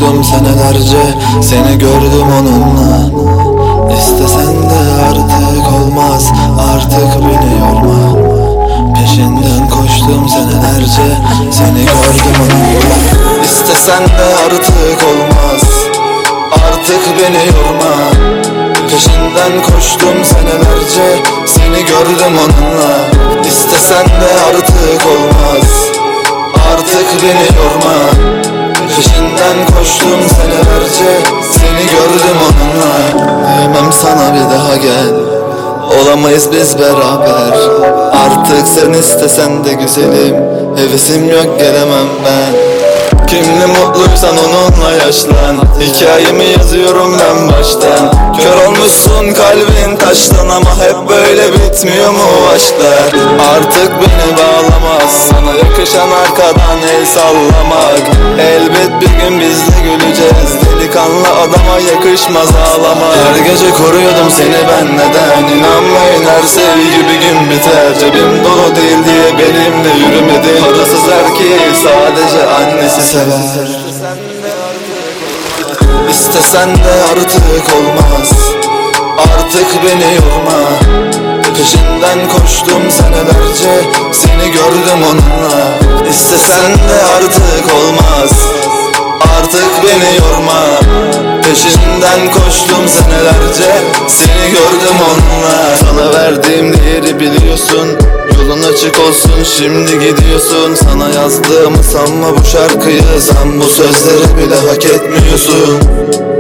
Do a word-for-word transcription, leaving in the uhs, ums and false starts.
koştum senelerce, seni gördüm onunla. İstesen de artık olmaz, artık beni yorma. Peşinden koştum senelerce, seni gördüm onunla. İstesen de artık olmaz, artık beni yorma. Peşinden koştum senelerce, seni gördüm onunla. İstesen de artık olmaz, artık beni yorma. Peşinden koştum senelerce, seni gördüm onunla. Diyemem sana bir daha gel, olamayız biz beraber. Artık sen istesen de güzelim, hevesim yok gelemem ben. Kimle mutluysan onunla yaşlan, hikayemi yazıyorum ben baştan. Kör olmuşsun kalbin taştan, ama hep böyle bitmiyor mu aşklar? Artık beni bağlamaz, sana yakışan arkadan el sallamak. Elbet bir gün biz de güleceğiz, delikanlı adama yakışmaz ağlamak. Her gece koruyordum seni ben, neden? İnanmayın her sevgi bir gün biter. Cebim dolu değil diye benimle yürümedin. Parasız erkeği sadece annesi sever. İstesen de artık olmaz, artık beni yorma. Peşinden koştum senelerce, seni gördüm onunla. İstesen de artık olmaz, artık beni yorma. Peşinden koştum senelerce, seni gördüm onunla. Sana verdiğim değeri biliyorsun, yolun açık olsun şimdi gidiyorsun. Sana yazdığımı sanma bu şarkıyı, sen bu sözleri bile hak etmiyorsun.